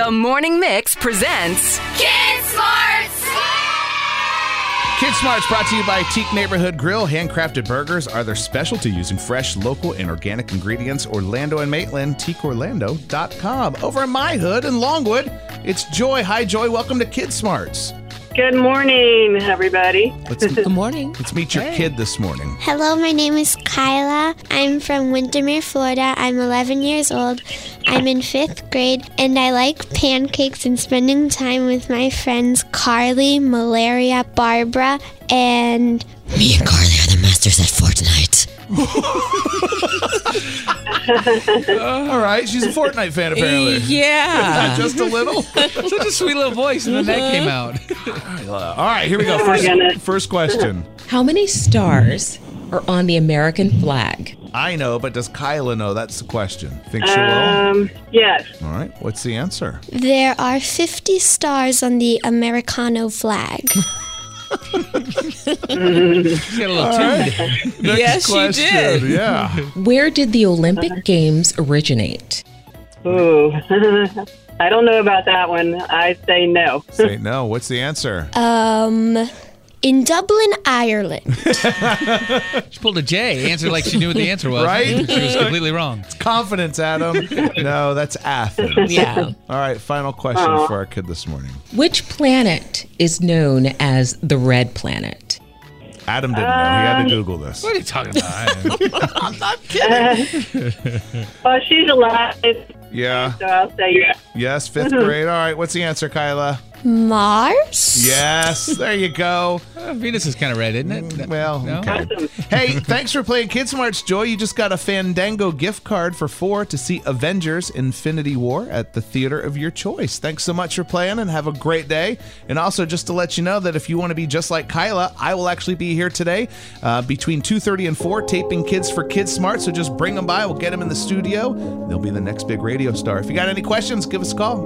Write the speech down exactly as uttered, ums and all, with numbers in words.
The Morning Mix presents Kid Smarts! Kid Smarts brought to you by Teak Neighborhood Grill. Handcrafted burgers are their specialty using fresh, local, and organic ingredients. Orlando and Maitland, teak orlando dot com. Over in my hood in Longwood, it's Joy. Hi, Joy. Welcome to Kid Smarts. Good morning, everybody. Let's, Good morning. let's meet your Hey. kid this morning. Hello, my name is Kyla. I'm from Windermere, Florida. I'm eleven years old. I'm in fifth grade, and I like pancakes and spending time with my friends Carly, Malaria, Barbara, and... Me and Carly are the masters at Fortnite. All right. She's a Fortnite fan, apparently. Yeah. Just a little. Such a sweet little voice, and then that came out. All right. Here we go. Oh, my First, goodness. first question. How many stars are on the American flag? I know, but does Kyla know? That's the question. Think she will? Um, yes. All right. What's the answer? There are fifty stars on the Americano flag. She got a little tuned. Next Yes, she question. did. Yeah. Where did the Olympic Games originate? Ooh. I don't know about that one. I say no. Say no. What's the answer? Um, in Dublin, Ireland. She pulled a J. Answered like she knew what the answer was. Right? She was completely wrong. Confidence, Adam. No, that's Athens. Yeah. All right, final question Aw. for our kid this morning. Which planet is known as the red planet? Adam didn't know. He had to Google this. What are you talking about? I'm not kidding. Well, she's alive, Yeah. so I'll say yes. Yes, fifth grade. All right, what's the answer, Kyla? Mars? Yes, there you go. Uh, Venus is kind of red, isn't it? Well, No? okay. Awesome. Hey, thanks for playing Kid Smarts, Joy. You just got a Fandango gift card for four to see Avengers Infinity War at the theater of your choice. Thanks so much for playing and have a great day. And also, just to let you know that if you want to be just like Kyla, I will actually be here today uh, between two thirty and four taping Kids for Kid Smart. So just bring them by. We'll get them in the studio. They'll be the next big radio star. If you got any questions, give us a call.